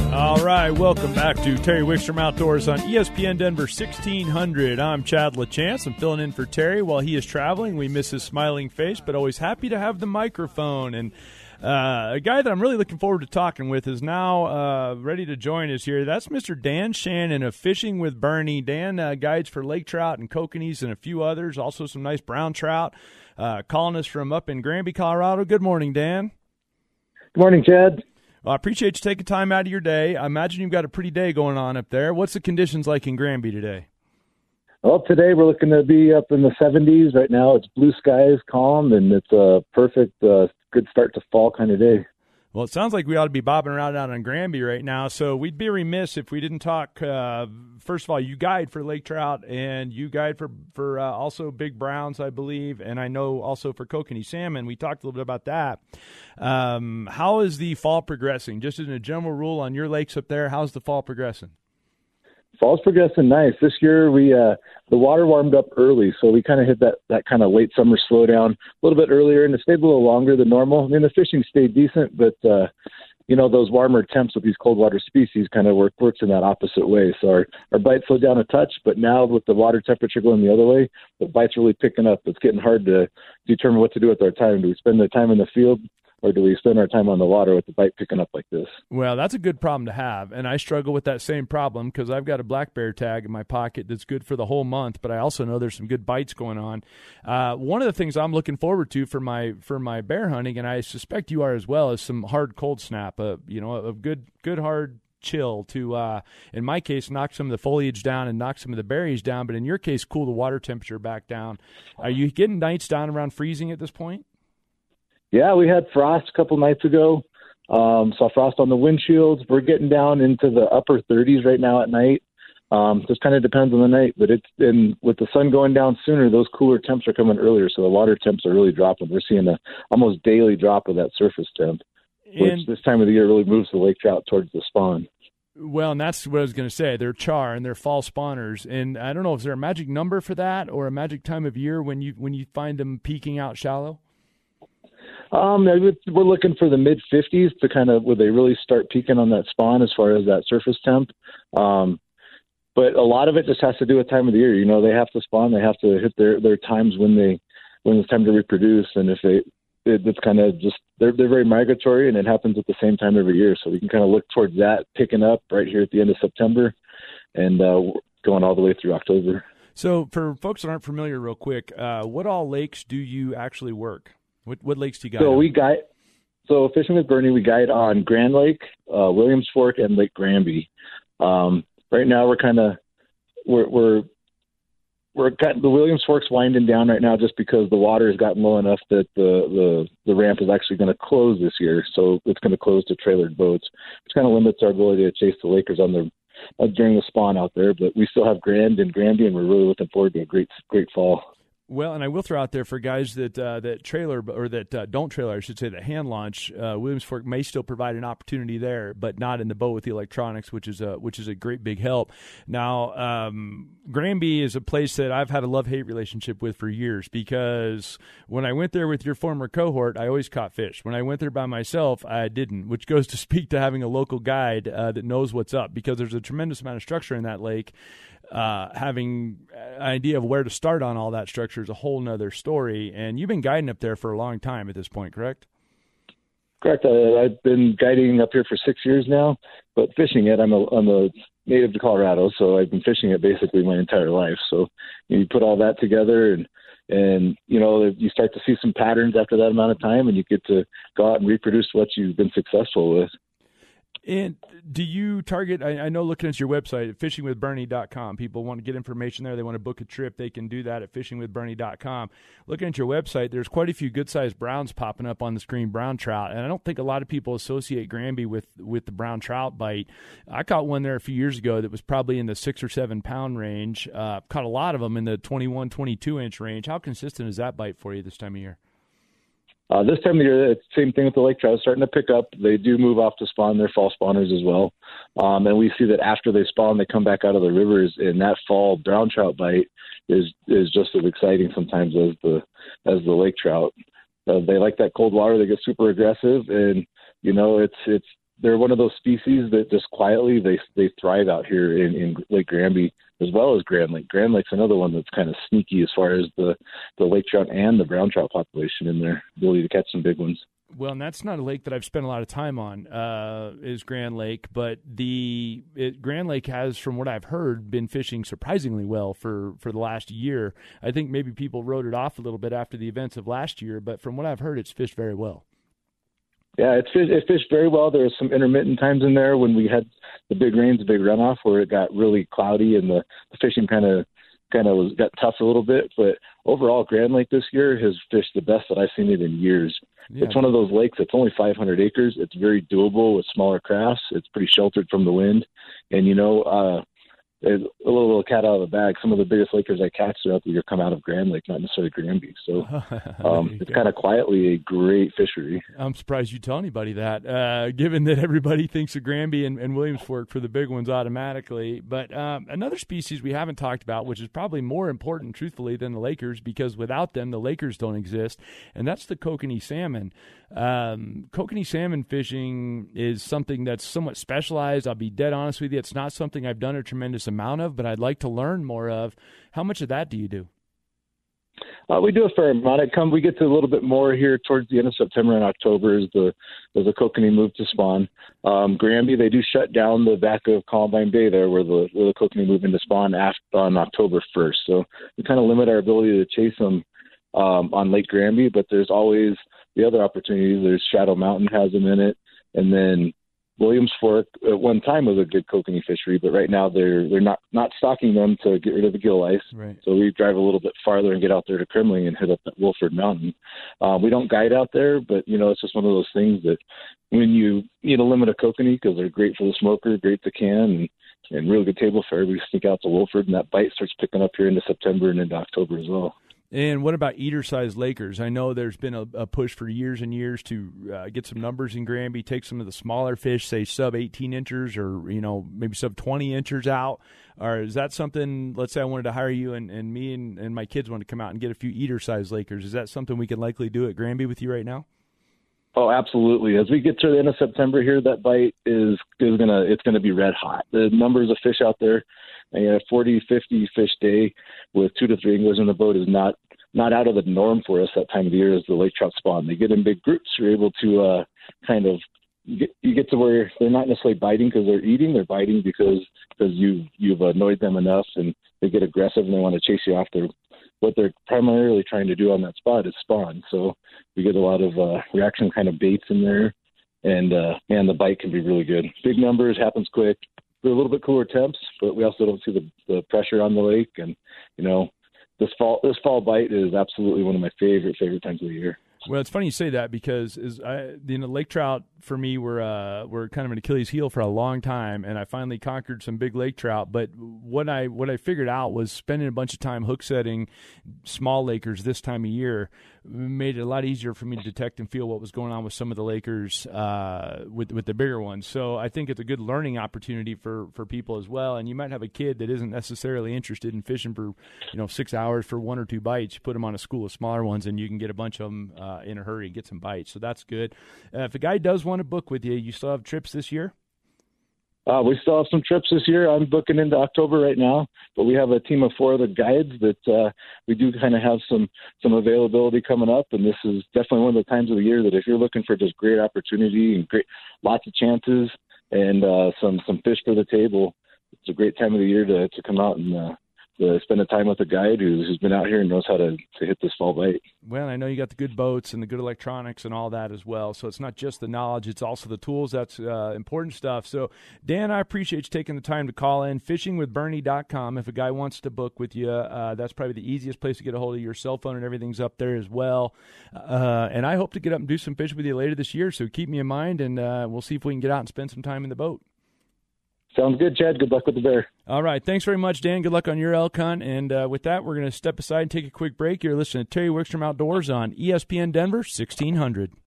All right, welcome back to Terry Wickstrom Outdoors on ESPN Denver 1600. I'm Chad LaChance. I'm filling in for Terry while he is traveling. We miss his smiling face, but always happy to have the microphone. And a guy that I'm really looking forward to talking with is now ready to join us here. That's Mr. Dan Shannon of Fishing with Bernie. Dan guides for lake trout and kokanee and a few others, also some nice brown trout. Calling us from up in Granby, Colorado. Good morning, Dan. Good morning, Chad. Well, I appreciate you taking time out of your day. I imagine you've got a pretty day going on up there. What's the conditions like in Granby today? Well, today we're looking to be up in the 70s. Right now it's blue skies, calm, and it's a perfect, good start to fall kind of day. Well, it sounds like we ought to be bobbing around out on Granby right now, so we'd be remiss if we didn't talk. First of all, you guide for lake trout, and you guide for also big browns, I believe, and I know also for kokanee salmon. We talked a little bit about that. How is the fall progressing? Just as a general rule on your lakes up there, how's the fall progressing? Fall's progressing nice. This year the water warmed up early, so we kind of hit that kind of late summer slowdown a little bit earlier, and it stayed a little longer than normal. I mean, the fishing stayed decent, but those warmer temps with these cold water species kind of works in that opposite way. So our bite slowed down a touch, but now with the water temperature going the other way, the bite's really picking up. It's getting hard to determine what to do with our time. Do we spend the time in the field, or do we spend our time on the water with the bite picking up like this? Well, that's a good problem to have, and I struggle with that same problem because I've got a black bear tag in my pocket that's good for the whole month, but I also know there's some good bites going on. One of the things I'm looking forward to for my bear hunting, and I suspect you are as well, is some hard cold snap, a good hard chill to, in my case, knock some of the foliage down and knock some of the berries down, but in your case, cool the water temperature back down. Are you getting nights down around freezing at this point? Yeah, we had frost a couple nights ago. Saw frost on the windshields. We're getting down into the upper 30s right now at night. Just kind of depends on the night, but with the sun going down sooner, those cooler temps are coming earlier, so the water temps are really dropping. We're seeing a almost daily drop of that surface temp, which this time of the year really moves the lake trout towards the spawn. Well, and that's what I was going to say. They're char and they're fall spawners, and I don't know, is there a magic number for that or a magic time of year when you find them peeking out shallow? We're looking for the mid-50s to kind of where they really start peaking on that spawn as far as that surface temp. But a lot of it just has to do with time of the year. You know, they have to spawn. They have to hit their times when it's time to reproduce. And if it's kind of just they're very migratory, and it happens at the same time every year. So we can kind of look towards that picking up right here at the end of September and going all the way through October. So for folks that aren't familiar, real quick, what all lakes do you actually work? What lakes do you guide? So Fishing with Bernie, we guide on Grand Lake, Williams Fork, and Lake Granby. Right now, the Williams Fork's winding down right now just because the water has gotten low enough that the ramp is actually going to close this year. So it's going to close to trailered boats, which kind of limits our ability to chase the lakers on during the spawn out there. But we still have Grand and Granby, and we're really looking forward to a great fall. Well, and I will throw out there for guys that trailer or that don't trailer, I should say, that hand launch. Williams Fork may still provide an opportunity there, but not in the boat with the electronics, which is a great big help. Now, Granby is a place that I've had a love-hate relationship with for years because when I went there with your former cohort, I always caught fish. When I went there by myself, I didn't, which goes to speak to having a local guide that knows what's up because there's a tremendous amount of structure in that lake. Having an idea of where to start on all that structure is a whole nother story. And you've been guiding up there for a long time at this point, correct? Correct. I've been guiding up here for 6 years now, but fishing it, I'm a native to Colorado, so I've been fishing it basically my entire life. So you put all that together and you start to see some patterns after that amount of time, and you get to go out and reproduce what you've been successful with. And do you target, I know looking at your website, at fishingwithbernie.com, people want to get information there, they want to book a trip, they can do that at fishingwithbernie.com. Looking at your website, there's quite a few good-sized browns popping up on the screen, brown trout, and I don't think a lot of people associate Granby with the brown trout bite. I caught one there a few years ago that was probably in the 6 or 7 pound range, caught a lot of them in the 21, 22-inch range. How consistent is that bite for you this time of year? This time of year, it's the same thing with the lake trout, starting to pick up. They do move off to spawn. They're fall spawners as well. And we see that after they spawn, they come back out of the rivers, and that fall brown trout bite is just as exciting sometimes as the lake trout. They like that cold water. They get super aggressive, and it's they're one of those species that just quietly they thrive out here in Lake Granby as well as Grand Lake. Grand Lake's another one that's kind of sneaky as far as the lake trout and the brown trout population in their ability to catch some big ones. Well, and that's not a lake that I've spent a lot of time on, is Grand Lake. But Grand Lake has, from what I've heard, been fishing surprisingly well for the last year. I think maybe people wrote it off a little bit after the events of last year, but from what I've heard, it's fished very well. Yeah, it fished very well. There was some intermittent times in there when we had the big rains, the big runoff, where it got really cloudy and the fishing kind of got tough a little bit. But overall, Grand Lake this year has fished the best that I've seen it in years. Yeah. It's one of those lakes that's only 500 acres. It's very doable with smaller crafts. It's pretty sheltered from the wind. And, there's a little cat out of the bag. Some of the biggest lakers I catch throughout the year come out of Grand Lake, not necessarily Granby. So it's kind of quietly a great fishery. I'm surprised you tell anybody that, given that everybody thinks of Granby and Williams Fork for the big ones automatically. But another species we haven't talked about, which is probably more important, truthfully, than the Lakers, because without them, the Lakers don't exist, and that's the kokanee salmon. Kokanee salmon fishing is something that's somewhat specialized. I'll be dead honest with you. It's not something I've done a tremendous amount of, but I'd like to learn more of. How much of that do you do? We do a fair amount. We get to a little bit more here towards the end of September and October as the kokanee move to spawn. Granby, they do shut down the back of Columbine Bay there where the kokanee move into spawn on October 1st. So we kind of limit our ability to chase them on Lake Granby, but there's always the other opportunities. There's Shadow Mountain has them in it, and then Williams Fork at one time was a good kokanee fishery, but right now they're not stocking them to get rid of the gill ice. Right. So we drive a little bit farther and get out there to Kremling and hit up that Wolford Mountain. We don't guide out there, but it's just one of those things that when you need a limit of kokanee because they're great for the smoker, great to can, and real good table fare, we sneak out to Wolford, and that bite starts picking up here into September and into October as well. And what about eater-sized Lakers? I know there's been a push for years and years to get some numbers in Granby, take some of the smaller fish, say sub-18 inches or, maybe sub-20 inches out. Or is that something, let's say I wanted to hire you and me and my kids want to come out and get a few eater-sized Lakers. Is that something we can likely do at Granby with you right now? Oh, absolutely. As we get to the end of September here, that bite is gonna be red hot. The numbers of fish out there, 40, 50 fish day with 2 to 3 anglers in the boat is not out of the norm for us that time of the year as the lake trout spawn. They get in big groups. You're able to you get to where they're not necessarily biting because they're eating. They're biting because you've annoyed them enough, and they get aggressive and they want to chase you off. What they're primarily trying to do on that spot is spawn. So we get a lot of reaction kind of baits in there, and the bite can be really good. Big numbers, happens quick. We're a little bit cooler temps, but we also don't see the pressure on the lake. And this fall bite is absolutely one of my favorite times of the year. Well, it's funny you say that because lake trout for me were kind of an Achilles heel for a long time, and I finally conquered some big lake trout. But what I figured out was spending a bunch of time hook setting small Lakers this time of year made it a lot easier for me to detect and feel what was going on with some of the Lakers with the bigger ones. So I think it's a good learning opportunity for people as well. And you might have a kid that isn't necessarily interested in fishing for 6 hours for 1 or 2 bites. You put them on a school of smaller ones, and you can get a bunch of them in a hurry and get some bites. So that's good. If a guy does want to book with you, you still have trips this year? We still have some trips this year. I'm booking into October right now, but we have a team of 4 other guides that we do kind of have some availability coming up, and this is definitely one of the times of the year that if you're looking for just great opportunity and lots of chances and some fish for the table, it's a great time of the year to come out and spend a time with a guide who's been out here and knows how to hit this fall bite. Well, I know you got the good boats and the good electronics and all that as well. So it's not just the knowledge, it's also the tools. That's important stuff. So, Dan, I appreciate you taking the time to call in. Fishingwithbernie.com. If a guy wants to book with you, that's probably the easiest place to get a hold of you. Your cell phone and everything's up there as well. And I hope to get up and do some fishing with you later this year. So keep me in mind, and we'll see if we can get out and spend some time in the boat. Sounds good, Chad. Good luck with the bear. All right. Thanks very much, Dan. Good luck on your elk hunt. And with that, we're going to step aside and take a quick break. You're listening to Terry Wickstrom Outdoors on ESPN Denver 1600.